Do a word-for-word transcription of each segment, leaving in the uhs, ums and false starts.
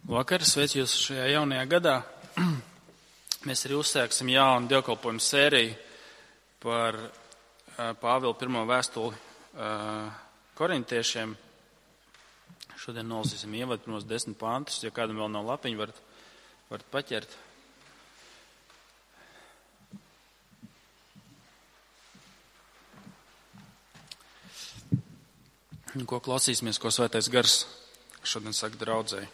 Vakar, sveicu jūs šajā jaunajā gadā. Mēs arī uzsāksim jaunu dievkalpojumu sēriju par Pāvila pirmo vēstuli korintiešiem. Šodien nolasīsim ievadu pirmos desmit pantus. Ja kādam vēl nav lapiņu, varat, varat paķert. Ko klausīsimies, ko Svētais Gars šodien saka draudzēji.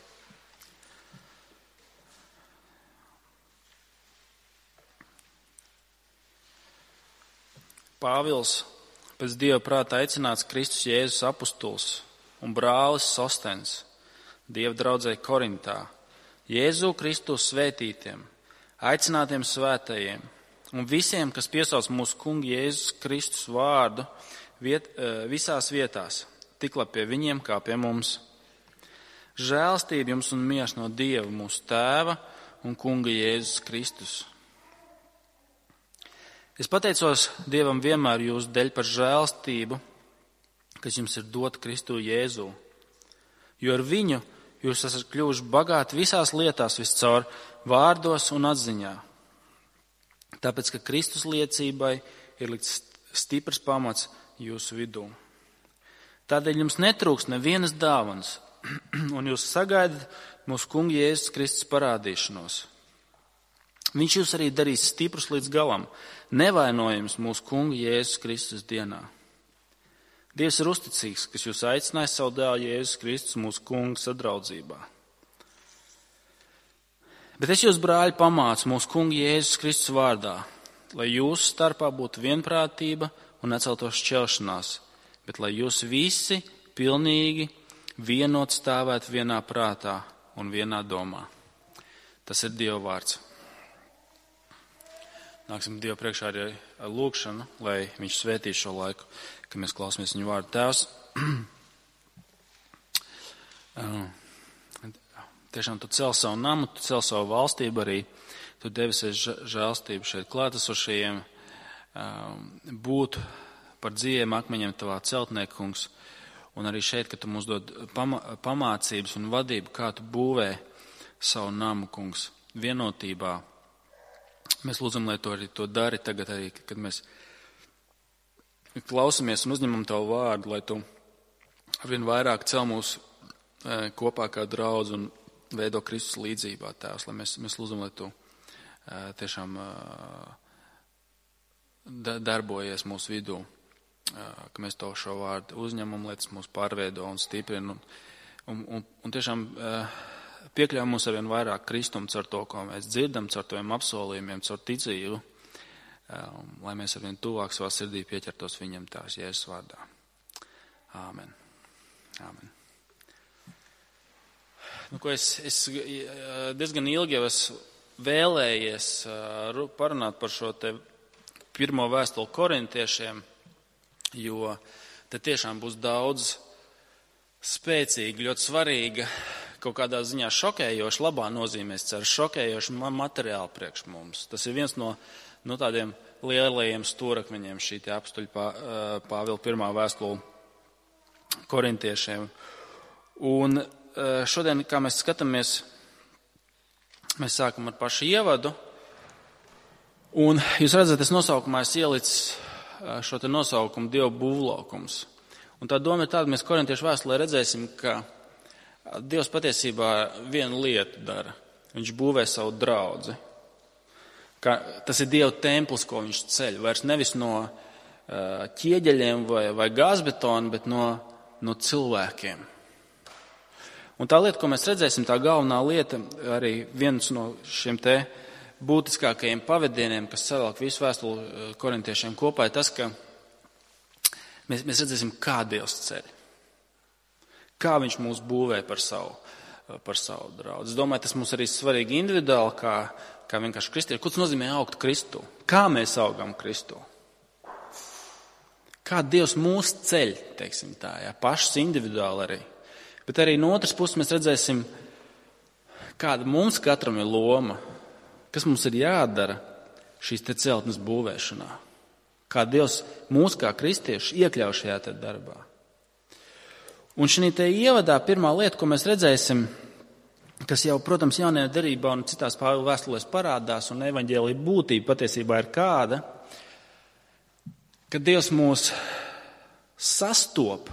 Pāvils, pēc Dieva prāta aicināts Kristus Jēzus apustuls un brālis Sostens, Dieva draudzēji Korintā, Jēzu Kristus svētītiem, aicinātiem svētajiem un visiem, kas piesauc mūsu kungu Jēzus Kristus vārdu viet, visās vietās, tik labi pie viņiem kā pie mums. Žēlstība jums un miers no Dieva, mūsu tēva un kunga Jēzus Kristus. Es pateicos Dievam vienmēr jūsu dēļ par žēlstību, kas jums ir dota Kristu Jēzū, jo ar viņu jūs esat kļuvuši bagāti visās lietās viscaur vārdos un atziņā. Tāpēc, ka Kristus liecībai ir likts stiprs pamats jūsu vidū. Tādēļ jums netrūks nevienas dāvanas, un jūs sagaidat mūsu kunga Jēzus Kristus parādīšanos. Viņš jūs arī darīs stiprus līdz galam, nevainojams mūsu kunga Jēzus Kristus dienā. Dievs ir uzticīgs, kas jūs aicināja savu dēlu Jēzus Kristus mūsu kunga sadraudzībā. Bet es jūs, brāļi, pamācu mūsu kunga Jēzus Kristus vārdā, lai jūsu starpā būtu vienprātība un neceltos šķelšanās, bet lai jūs visi pilnīgi vienot stāvētu vienā prātā un vienā domā. Tas ir Dieva vārds. Nāksim Dievu priekšā arī ar lūgšanu, lai viņš svētī šo laiku, kad mēs klausāmies viņu vārdu. Tēvs, tiešām tu cel savu namu, tu cel savu valstību arī, tu devies žēlstību šeit klātesošajiem, būt par dzīviem akmeņiem tavā celtnieka, kungs, un arī šeit, ka tu mums dod pamācības un vadību, kā tu būvē savu namu, kungs, vienotībā. Mēs lūdzam, lai to arī to dari tagad arī, kad mēs klausamies un uzņemam tavu vārdu, lai tu arvien vairāk cel mūs kopā kā draudz un veido Kristus līdzībā, Tēvs, lai mēs, mēs lūdzam, lai tu tiešām darbojies mūsu vidū, ka mēs to šo vārdu uzņemam, lai tas mūs pārveido un stiprina un, un, un, un tiešām piekļauj mums arvien vairāk Kristumu caur to, ko mēs dzirdam, caur taviem apsolījumiem, caur ticību, lai mēs arvien tuvāk savā sirdī pieķertos viņam tās Jēzus vārdā. Āmen. Āmen. Nu, ko es, es diezgan ilgi jau esmu vēlējies parunāt par šo te pirmo vēstuli korintiešiem, jo te tiešām būs daudz spēcīga, ļoti svarīga, kaut kādā ziņā šokējoši, labā nozīmē, es ceru, šokējoši materiāli priekš mums. Tas ir viens no, no tādiem lielajiem stūrakmeņiem šī te apstuļu pā, Pāvila pirmā vēstule korintiešiem. Un šodien, kā mēs skatāmies, mēs sākam ar pašu ievadu. Un jūs redzat, es nosaukumā es ielicis šo te nosaukumu Dieva būvlaukums. Un tā doma ir tāda, mēs korintiešu vēstulē redzēsim, ka Dievs patiesībā vienu lietu dara. Viņš būvē savu draudzi. Ka tas ir Dieva templis, ko viņš ceļ. Vairs nevis no uh, ķieģeļiem vai, vai gāzbetona, bet no, no cilvēkiem. Un tā lieta, ko mēs redzēsim, tā galvenā lieta, arī viens no šiem te būtiskākajiem pavadieniem, kas savelk visu vēstuli korintiešiem kopā, ir tas, ka mēs, mēs redzēsim, kā Dievs ceļ. Kā viņš mūs būvē par savu, par savu draudzi. Es domāju, tas mums arī svarīgi individuāli, kā, kā vienkārši kristieši. Ko tas nozīmē augt Kristu? Kā mēs augam Kristu? Kā Dievs mūs ceļ, teiksim tā, jā, pašs individuāli arī. Bet arī no otras puses mēs redzēsim, kāda mums katram ir loma, kas mums ir jādara šīs te celtnes būvēšanā. Kā Dievs mūs kā kristieši iekļauj šajā te darbā. Un šī te ievadā pirmā lieta, ko mēs redzēsim, kas jau, protams, jaunajā derībā un citās Pāvila vēstulēs parādās, un evaņģēlija būtība patiesībā ir kāda, ka Dievs mūs sastop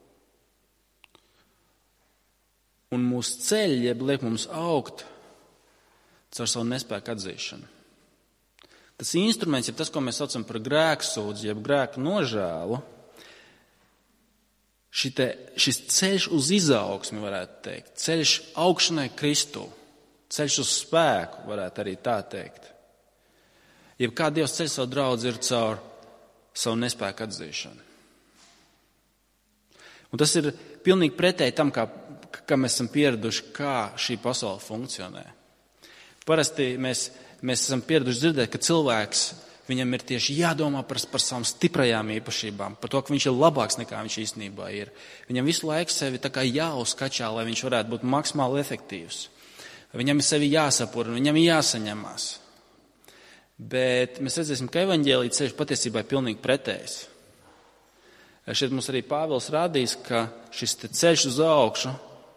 un mūs ceļ, jeb liek mums augt caur savu nespēku atzīšanu. Tas instruments, jeb tas, ko mēs saucam par grēksūdzi, jeb grēku nožēlu, šite, šis ceļš uz izaugsmi, varētu teikt, ceļš augšanai Kristū, ceļš uz spēku, varētu arī tā teikt. Jeb kā Dievs ceļ savu draudzi ir caur savu nespēku atzīšanu. Un tas ir pilnīgi pretēji tam, kā, kā mēs esam pieraduši, kā šī pasaule funkcionē. Parasti mēs, mēs esam pieraduši dzirdēt, ka cilvēks, viņam ir tieši jādomā par, par savām stiprajām īpašībām, par to, ka viņš ir labāks nekā viņš īstenībā ir. Viņam visu laiku sevi tā kā jāuzkačā, lai viņš varētu būt maksimāli efektīvs. Viņam ir sevi jāsapur, viņam ir jāsaņemās. Bet mēs redzēsim, ka evaņģēlija ceļš patiesībā ir pilnīgi pretējs. Šeit mums arī Pāvils rādīs, ka šis ceļš uz augšu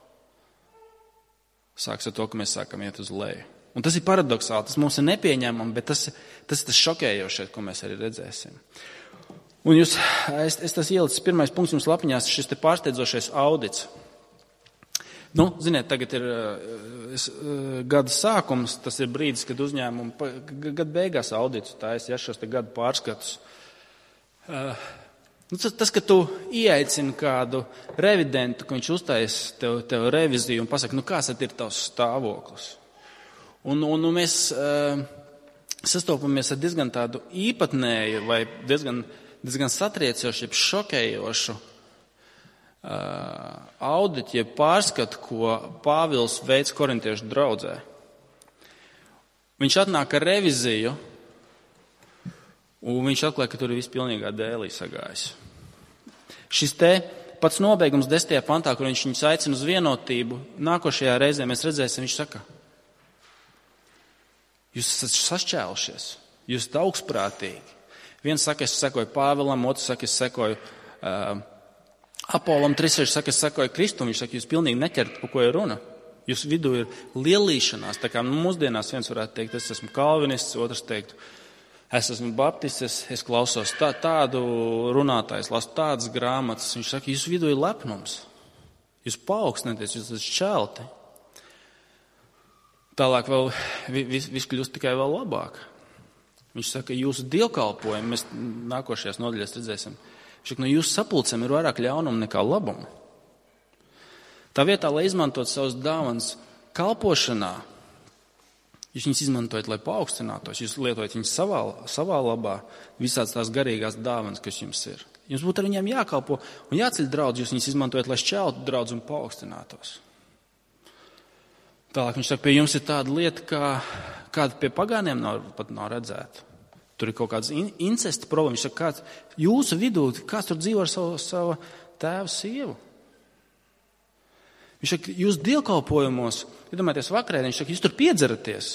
sāks ar to, ka mēs sākam iet uz leju. Un tas ir paradoxāli, tas mums ir nepieņemami, bet tas, tas ir tas šokējošais, ko mēs arī redzēsim. Un jūs, es, es tas ielicis, pirmais punkts jums lapiņās, šis te pārsteidzošais audits. Nu, ziniet, tagad ir es, gada sākums, tas ir brīdis, kad uzņēmumi gada beigās audits taisa, ja šos te gada pārskatus. Uh, nu, tas, tas, ka tu ieaicini kādu revidentu, ka viņš uztais tev, tev reviziju un pasaka, nu kāds ir tavs stāvoklis. Un, un, un mēs uh, sastopamies ar diezgan tādu īpatnēju vai diezgan, diezgan satriecošu, jeb šokējošu uh, auditu, jeb pārskatu, ko Pāvils veids korintiešu draudzē. Viņš atnāk ar reviziju, un viņš atklāja, ka tur ir viss pilnīgā dēlī sagājis. Šis te pats nobeigums desmitajā pantā, kur viņš viņus aicina uz vienotību, nākošajā reizē mēs redzēsim, viņš saka, jūs esat sašķēlušies, jūs esat augstprātīgi. Viens saka, es sekoju Pāvilam, otrs saka, es sekoju uh, Apolam, trešais saka, es sekoju Kristum. Viņš saka, jūs pilnīgi neķerat, par ko ir runa. Jūs vidū ir lielīšanās. Tā kā nu, mūsdienās viens varētu teikt, es esmu kalvinists, otrs teikt, es esmu baptists, es, es klausos tā, tādu runātājs, lasu tādas grāmatas. Viņš saka, jūs vidū ir lepnums. Jūs paaugstināties, jūs esat šķelti. Tālāk vēl viss vis kļūst tikai vēl labāk. Viņš saka, jūsu dievkalpojumi, mēs nākošajās nodaļās redzēsim, viņš saka, no jūsu sapulcēm ir vairāk ļaunuma nekā labuma. Tā vietā, lai izmantot savus dāvanas kalpošanā, jūs viņus izmantojat, lai paaugstinātos, jūs lietojat viņus savā, savā labā, visāds tās garīgās dāvanas, kas jums ir. Jums būtu ar viņiem jākalpo un jāceļ draudz, jūs viņus izmantojat, lai šķeltu draudz un paaugstinātos. Tālāk viņš saka, pie jums ir tāda lieta, kā, kāda pie pagāniem nav, pat nav redzēta. Tur ir kaut kāds in, incesta problēma. Viņš saka, kāds jūsu vidū, kāds tur dzīvo ar savu, savu tēvu sievu. Viņš saka, jūs dievkalpojumos, iedomājieties vakarē, viņš saka, jūs tur piedzeraties.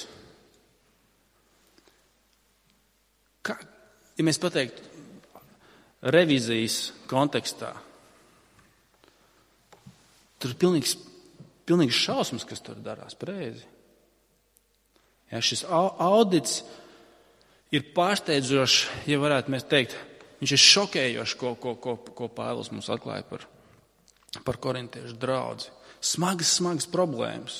Kā, ja mēs pateiktu revīzijas kontekstā, tur ir pilnīgs Pilnīgi šausmas, kas tur darās pareizi. Ja, šis audits ir pārsteidzošs, ja varētu mēs teikt, viņš ir šokējošs, ko, ko, ko, ko Pāvils mums atklāja par, par korintiešu draudzi. Smagas, smagas problēmas.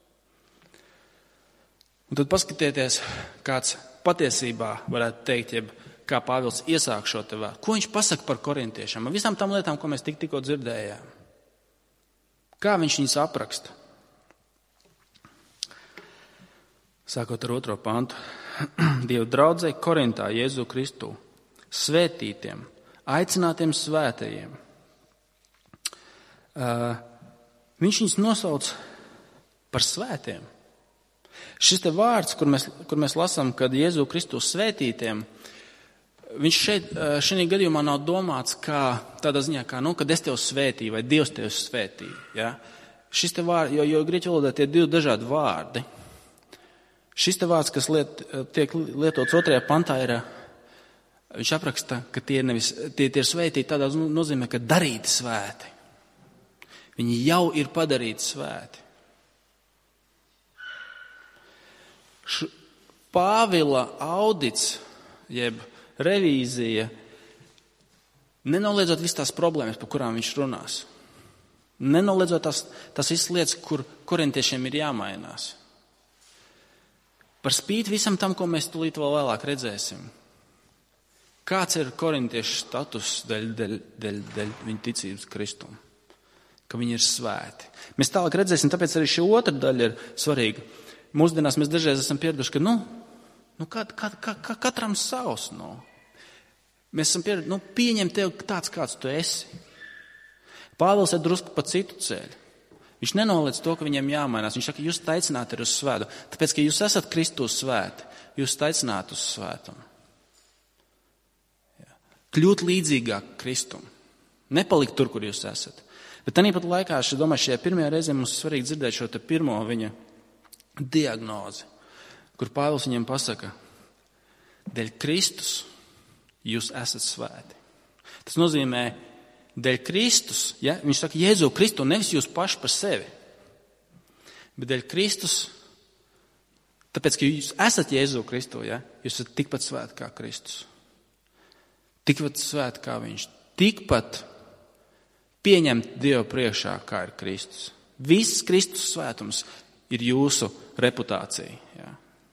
Un tad paskatieties, kāds patiesībā varētu teikt, jeb kā Pāvils iesāk šo te vēl. Ko viņš pasaka par korintiešiem? Ar visām tam lietām, ko mēs tik, tikko dzirdējām. Kā viņš viņus apraksta? Sākot ar otro pantu. Dievu draudzei Korintā Jēzu Kristu, svētītiem, aicinātiem svētajiem. Uh, viņš viņus nosauc par svētiem. Šis te vārds, kur mēs, kur mēs lasām, kad Jēzu Kristu svētītiem, viņš šeit, šajā gadījumā nav domāts kā tādā ziņā, kā, nu, kad es tevi svētīju vai Dievs tevi svētīja. Ja? Šis te vārds, jo, jo grieķu valodā tie divi dažādi vārdi. Šis te vārds, kas liet, tiek lietots otrajā pantā, ir, viņš apraksta, ka tie, nevis, tie, tie ir svētīti tādā nozīmē, ka darīti svēti. Viņi jau ir padarīti svēti. š, Pāvila audits, jeb revīzija, nenoliedzot visas tās problēmas, par kurām viņš runās. Nenoliedzot tās, tās visas lietas, kur korintiešiem ir jāmainās. Par spīti visam tam, ko mēs tūlīt vēl vēlāk redzēsim. Kāds ir korintiešu status dēļ, dēļ, dēļ, dēļ viņa ticības Kristum? Ka viņi ir svēti. Mēs tālāk redzēsim, tāpēc arī šī otra daļa ir svarīga. Mūsdienās mēs dažreiz esam pieraduši, ka nu, nu kā, kā, kā, kā katram savs. Nu. Mēs esam pieraduši, nu pieņem tevi tāds, kāds tu esi. Pāvils ir drusku pa citu ceļu. Viņš nenoliedz to, ka viņiem jāmainās. Viņš saka, jūs taicināti ir uz svētu. Tāpēc, ka jūs esat Kristus svēti, jūs taicināti uz svētumu. Kļūt līdzīgāk Kristum. Nepalikt tur, kur jūs esat. Bet tāpat laikā, es domāju, šajā pirmajā reizē mums svarīgi dzirdēt šo te pirmo viņa diagnozi, kur Pāvils viņiem pasaka, dēļ Kristus jūs esat svēti. Tas nozīmē, dēļ Kristus, ja, viņš saka, Jēzu Kristu, nevis jūs paši par sevi, bet dēļ Kristus, tāpēc, ka jūs esat Jēzu Kristu, ja, jūs esat tikpat svēti kā Kristus. Tikpat svēti kā viņš. Tikpat pieņemt Dievu priekšā, kā ir Kristus. Viss Kristus svētums ir jūsu reputācija. Ja.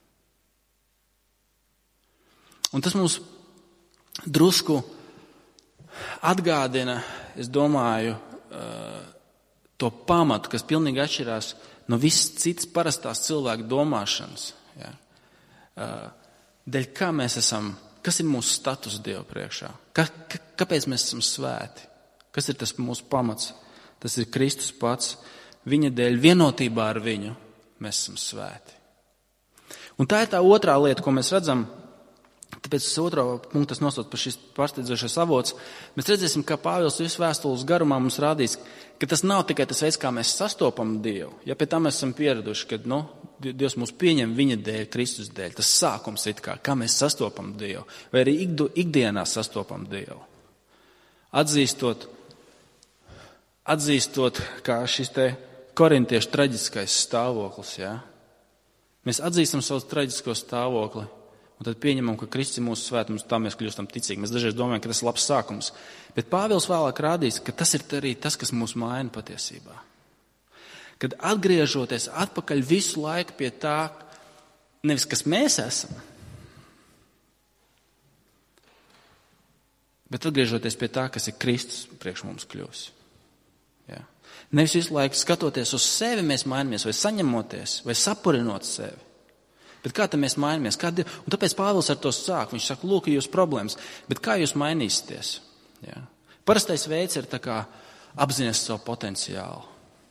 Un tas mums drusku atgādina, es domāju, to pamatu, kas pilnīgi atšķirās no visas citas parastās cilvēku domāšanas. Ja. Dēļ kā mēs esam, kas ir mūsu status Dievu priekšā? Ka, ka, kāpēc mēs esam svēti? Kas ir tas mūsu pamats? Tas ir Kristus pats. Viņa dēļ vienotībā ar viņu mēs esam svēti. Un tā ir tā otrā lieta, ko mēs redzam. Tāpēc tas otro punktu tas nosauc par šis pārsteidzošais avots. Mēs redzēsim, kā Pāvils visu vēstules garumā mums rādīs, ka tas nav tikai tas veids, kā mēs sastopam Dievu. Ja pie tā mēs esam pieraduši, ka nu, Dievs mūs pieņem viņa dēļ, Kristus dēļ. Tas sākums ir kā, kā mēs sastopam Dievu. Vai arī ikdienā sastopam Dievu. Atzīstot, atzīstot kā šis te korintiešu traģiskais stāvoklis. Ja? Mēs atzīstam savu traģisko stāvokli. Un tad pieņemam, ka Kristus ir mūsu svētums, tā mēs kļūstam ticīgi. Mēs dažreiz domājam, ka tas ir labs sākums. Bet Pāvils vēlāk rādīs, ka tas ir arī tas, kas mūs maina patiesībā. Kad atgriežoties atpakaļ visu laiku pie tā, nevis kas mēs esam, bet atgriežoties pie tā, kas ir Kristus priekš mums kļūs. Ja. Nevis visu laiku skatoties uz sevi mēs mainamies, vai saņemoties, vai sapurinot sevi. Bet kā tad mēs mainamies? Kā, un tāpēc Pāvils ar to sāk. Viņš saka, lūk, jūs problēmas, bet kā jūs mainīsieties? Ja? Parastais veids ir tā kā apzināties savu potenciālu.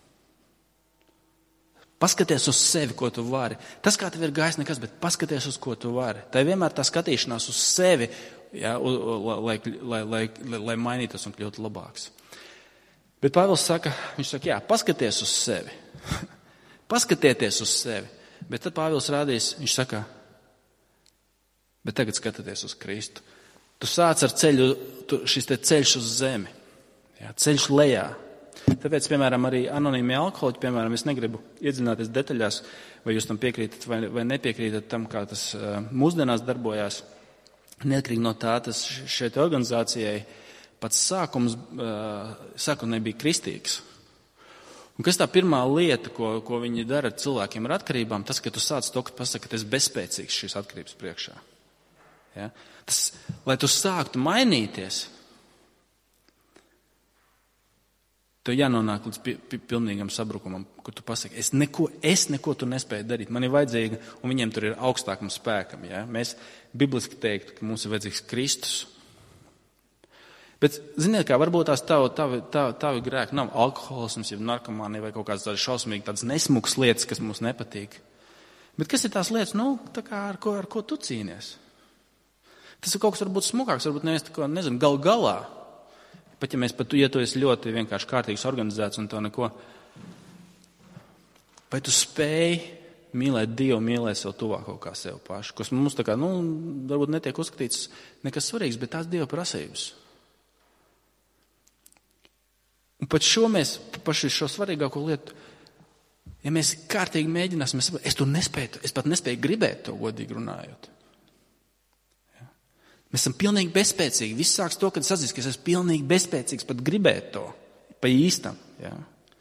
Paskaties uz sevi, ko tu vari. Tas, kā tev ir gājis, nekas, bet paskaties uz ko tu vari. Tā ir vienmēr tā skatīšanās uz sevi, ja, lai, lai, lai, lai, lai mainītos un kļūtu labāks. Bet Pāvils saka, viņš saka, jā, paskaties uz sevi. Paskatieties uz sevi. Bet tad Pāvils rādīs, viņš saka, bet tagad skatieties uz Kristu. Tu sāc ar ceļu, tu, šis te ceļš uz zemi, jā, ceļš lejā. Tāpēc, piemēram, arī anonīmie alkoholiķi, piemēram, es negribu iedziļināties detaļās, vai jūs tam piekrītat vai, vai nepiekrītat tam, kā tas uh, mūsdienās darbojās. Neatkarīgi no tā, tas šeit organizācijai pats sākums, uh, sākumā nebija kristīgs. Un kas tā pirmā lieta, ko, ko viņi dara ar cilvēkiem ar atkarībām, tas, ka tu sāc to, ka pasaka, ka tu esi bezspēcīgs šīs atkarības priekšā. Ja? Tas, lai tu sāktu mainīties, tev jānonāk līdz pi, pi, pilnīgam sabrukumam, kur tu pasaki, es neko, es neko tu nespēju darīt, man ir vajadzīga, un viņiem tur ir augstākam spēkam. Ja? Mēs bibliski teiktu, ka mums ir vajadzīgs Kristus. Bet, ziniet, kā varbūt tās tavi, tavi, tavi, tavi grēki nav alkoholisms, jau narkomānija vai kaut kādas tādas šausmīgi tādas nesmukas lietas, kas mums nepatīk. Bet kas ir tās lietas, nu, tā kā ar ko, ar ko tu cīnies? Tas ir kaut kas varbūt smukāks, varbūt nevies tā ko, nezinu, gal galā. Pat ja mēs pat, ja tu esi ļoti vienkārši kārtīgs organizēts un to neko. Vai tu spēj mīlēt Dievu, mīlēt sev tuvāko kā sev pašu? Kas mums tā kā, nu, varbūt netiek uzskatīts nekas svarīgs, bet tās Dieva prasības. Un pat šo mēs, paši šo svarīgāko lietu, Ja mēs kārtīgi mēģināsim, es, es to nespēju, es pat nespēju gribēt to godīgi runājot. Ja. Mēs esam pilnīgi bezspēcīgi. Viss sāks to, kad es atzīstu, ka es esmu pilnīgi bezspēcīgs pat gribēt to. Pa īstam. Ja.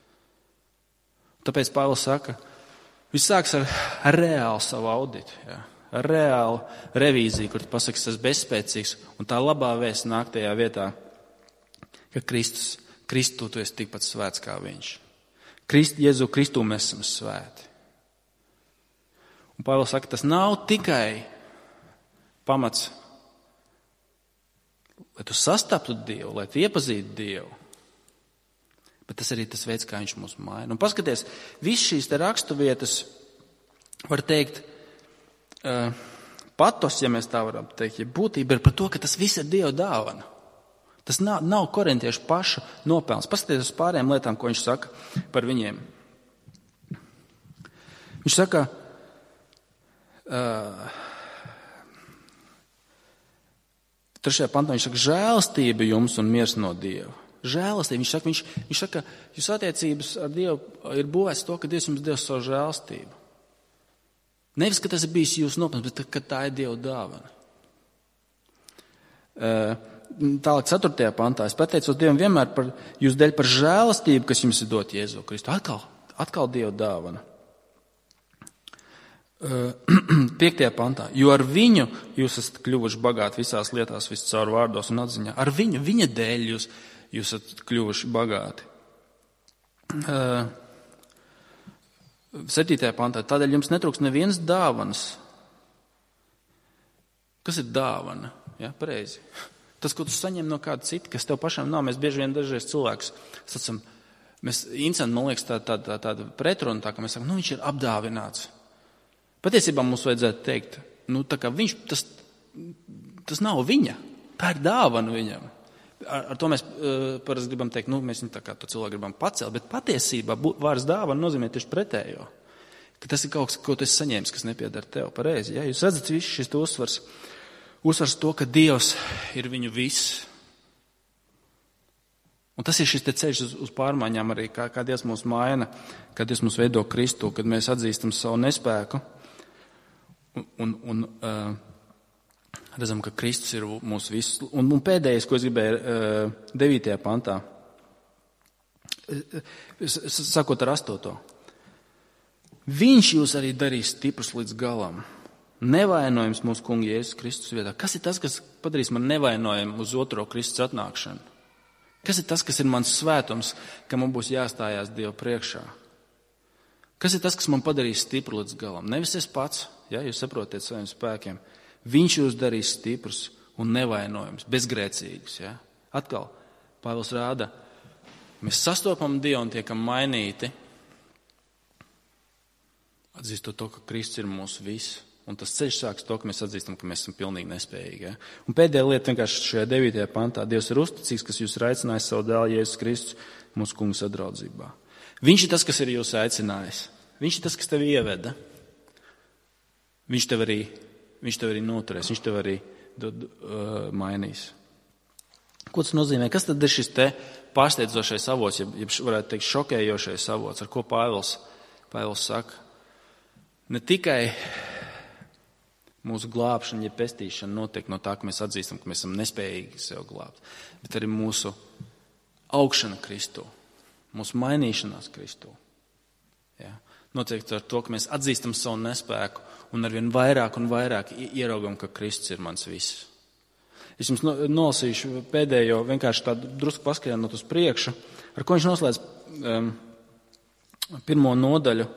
Tāpēc Pāvils saka, viss sāks ar, ar reālu savu auditu. Ja. Ar reālu revīziju, kur tu pasaki, es esmu bezspēcīgs. Un tā labā vēsts nāk tajā vietā, ka Kristus, Kristu tu esi tikpat svēts kā viņš. Krist, Jēzu Kristu mēs esam svēti. Un Pāvils saka, tas nav tikai pamats, lai tu sastaptu Dievu, lai tu iepazītu Dievu, bet tas arī tas veids, kā viņš mūs maina. Un paskaties, viss šīs te raksturvietas, var teikt, uh, patos, ja mēs tā varam teikt, ja būtība ir par to, ka tas viss ir Dieva dāvana. Tas nav, nav korintiešu paša nopelns. Paskatieties uz pārējām lietām, ko viņš saka par viņiem. Viņš saka, uh, trešajā pantā viņš saka, žēlastība jums un miers no Dieva. Žēlastība. Viņš saka, viņš, viņš saka, jūs attiecības ar Dievu ir būvēts to, ka Dievs jums devis savu žēlastību. Nevis, ka tas ir bijis jūsu nopelns, bet ka tā ir Dieva dāvana. Uh, Tālāk ceturtajā pantā es pateicos Dievam vienmēr par jūs dēļ par žēlastību, kas jums ir dot Jēzu Kristu. Atkal, atkal Dieva dāvana. Piektajā pantā. Jo ar viņu jūs esat kļuvuši bagāti visās lietās, viscaur vārdos un atziņā. Ar viņu, viņa dēļ jūs, jūs esat kļuvuši bagāti. Septītajā pantā. Tādēļ jums netrūks nevienas dāvanas. Kas ir dāvana? Ja, pareizi. Tas, ko tu saņem no kāda cita, kas tev pašam nav. Mēs bieži vien dažreiz cilvēkus sacam, mēs incentu, man liekas, tāda tā, tā, tā pretruna, tā, ka mēs sakam, nu viņš ir apdāvināts. Patiesībā mums vajadzētu teikt, nu tā kā viņš, tas, tas nav viņa, tā ir dāvana viņam. Ar, ar to mēs uh, parasti gribam teikt, nu mēs viņu tā kā to cilvēku gribam pacelt, bet patiesībā vārds dāvana nozīmē tieši pretējo. Ka tas ir kaut kas, ko tu esi saņēmis, kas nepiedara tev pareizi. Ja? Jūs redzat, viss šis uzsvars. Uzsvars to, ka Dievs ir viņu viss. Un tas ir šis te ceļš uz, uz pārmaiņām arī, kā, kā Dievs mūs maina, kā Dievs mūs veido Kristu, kad mēs atzīstam savu nespēku un, un, un uh, redzam, ka Kristus ir mūsu viss. Un, un pēdējais, ko es gribēju uh, devītajā pantā, uh, sakot ar astoto. Viņš jūs arī darīs stiprus līdz galam. Nevainojams mūsu kunga Jēzus Kristus vietā. Kas ir tas, kas padarīs man nevainojumu uz otro Kristus atnākšanu? Kas ir tas, kas ir mans svētums, ka man būs jāstājās Dievu priekšā? Kas ir tas, kas man padarīs stipru līdz galam? Nevis es pats, ja, jūs saprotiet saviem spēkiem. Viņš jūs darīs stiprus un nevainojams, bezgrēcīgus. Ja. Atkal, Pāvils rāda, mēs sastopam Dievu un tiekam mainīti, atzīstot to, ka Kristus ir mūsu viss. Un tas ceļš sāks to, ka mēs atzīstam, ka mēs esam pilnīgi nespējīgi. Ja? Un pēdējā lieta vienkārši šajā devītajā pantā. Dievs ir uzticīgs, kas jūs ir aicinājis savu dēlu Jēzus Kristus mūsu kunga sadraudzībā. Viņš ir tas, kas ir jūs aicinājis. Viņš ir tas, kas tevi ieveda. Viņš tev arī, viņš tev arī noturēs. Viņš tev arī dod, uh, mainīs. Ko tas nozīmē? Kas tad ir šis te pārsteidzošais avots, ja, ja varētu teikt šokējošais avots, ar ko Pāvils, Pāvils saka? Ne tikai mūsu glābšana, ja pestīšana notiek no tā, ka mēs atzīstam, ka mēs esam nespējīgi sev glābt, bet arī mūsu augšana Kristū, mūsu mainīšanās Kristū. Ja? Notiek ar to, ka mēs atzīstam savu nespēku un arvien vairāk un vairāk ieraugam, ka Kristus ir mans viss. Es jums nolasīšu pēdējo, vienkārši tādu drusku paskaidrot uz priekšu, ar ko viņš noslēdz um, pirmo nodaļu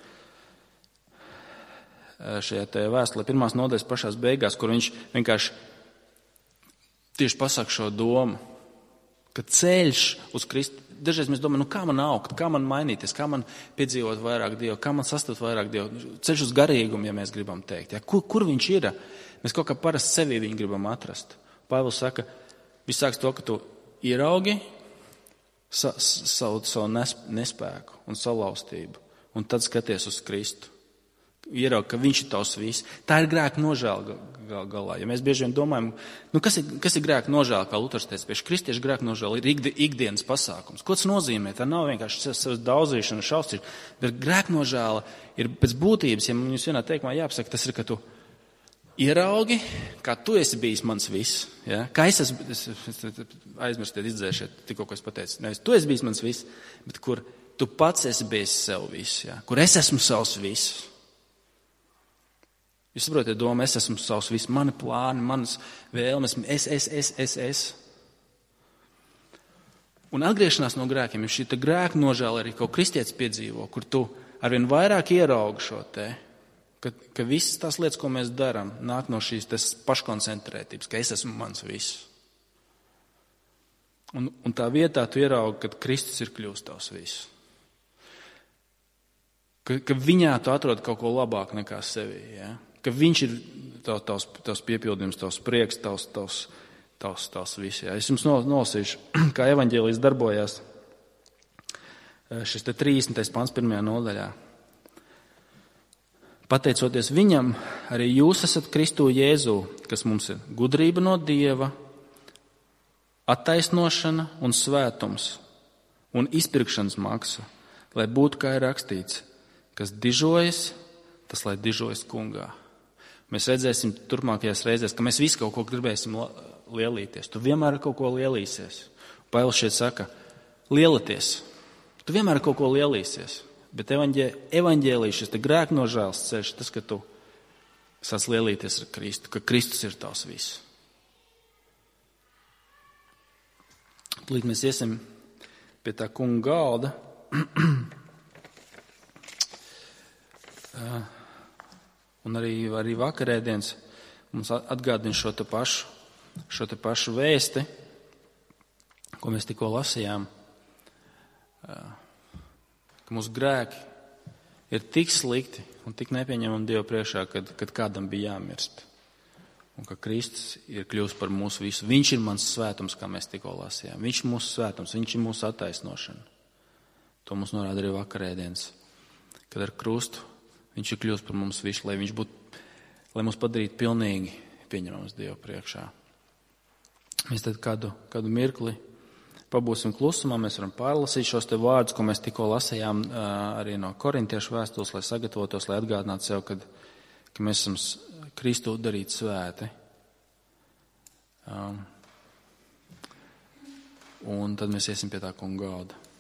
šajā tajā vēstulē, pirmās nodaļas pašās beigās, kur viņš vienkārši tieši pasaka šo domu, ka ceļš uz Kristu, dažreiz mēs domājam, nu kā man augt, kā man mainīties, kā man piedzīvot vairāk Dievu, kā man sastapt vairāk Dievu, ceļš uz garīgumu, ja mēs gribam teikt. Ja? Kur, kur viņš ir? Mēs kaut kā parasti sevi viņu gribam atrast. Pāvils saka, viss sāks to, ka tu ieraugi sa, savu, savu nespēku un salauztību, un tad skaties uz Kristu. Ieraug, ka viņš ir tavs viss. Tā ir grēka nožēla gal, galā. Ja mēs bieži vien domājam, nu kas ir, kas ir grēka nožēla, kā Luters teica, priekš kristiešu grēka nožēla ir ikdi, ikdienas pasākums. Ko tas nozīmē? Tā nav vienkārši savas daudzīšana, šaustīšana, bet grēka nožēla ir pēc būtības, ja mums vienā teikumā jāpasaka, tas ir, ka tu ieraugi, kā tu esi bijis mans viss. Ja? Kā es esmu, es, es, es, aizmirstiet, izdzēšiet, tikko, ko es pateicu. Nevis tu esi bijis mans viss, bet kur tu pats esi bijis sev viss. Ja? Kur es esmu savs viss. Jūs saprotiet domu, es esmu savs viss, mani plāni, manas vēlmes, es, es, es, es, es. Un atgriešanās no grēkiem, jo šī grēka nožēla arī kaut kristietis piedzīvo, kur tu arvien vairāk ieraugi šo te, ka, ka visas tās lietas, ko mēs darām, nāk no šīs tas paškoncentrētības, ka es esmu mans viss. Un, un tā vietā tu ieraugi, ka Kristus ir kļūst tavs viss. Ka, ka viņā tu atrod kaut ko labāku nekā sevī, ja? Ka viņš ir tavs, tavs piepildījums, tavs prieks, tavs, tavs, tavs, tavs viss. Ja? Es jums nolasīšu, kā evaņģēlijs darbojās šis te trīsdesmitais pants pirmajā nodaļā. Pateicoties viņam, arī jūs esat Kristu Jēzū, kas mums ir gudrība no Dieva, attaisnošana un svētums un izpirkšanas maksa, lai būtu, kā ir rakstīts, kas dižojas, tas lai dižojas kungā. Mēs redzēsim turpmākajās reizēs, ka mēs visi kaut ko gribēsim lielīties. Tu vienmēr ar kaut ko lielīsies. Pailis šeit saka, lielaties. Tu vienmēr ar kaut ko lielīsies. Bet evaņģē, evaņģēlijas, šis te grēka nožēlas ceļš, tas, ka tu sāc lielīties ar Kristu, ka Kristus ir tavs viss. Tūlīt mēs iesim pie tā kunga galda. Un arī, arī vakarēdienas mums atgādina šo te pašu, šo te pašu vēsti, ko mēs tikko lasījām, ka mūsu grēki ir tik slikti un tik nepieņemami Dievu priekšā, kad, kad kādam bija jāmirst. Un ka Kristus ir kļūst par mūsu visu. Viņš ir mans svētums, kā mēs tikko lasījām. Viņš ir mūsu svētums, viņš ir mūsu attaisnošana. To mums norāda arī vakarēdienas, kad ar krustu viņš ir kļūst par mums visu, lai viņš būtu, lai mūs padarītu pilnīgi pieņemams Dievu priekšā. Mēs tad kādu, kādu mirkli pabūsim klusumā, mēs varam pārlasīt šos te vārdus, ko mēs tikko lasījām arī no korintiešu vēstules, lai sagatavotos, lai atgādinātu sev, kad, ka mēs esam Kristu darīt svēti. Um, un tad mēs iesim pie tā kunga galda.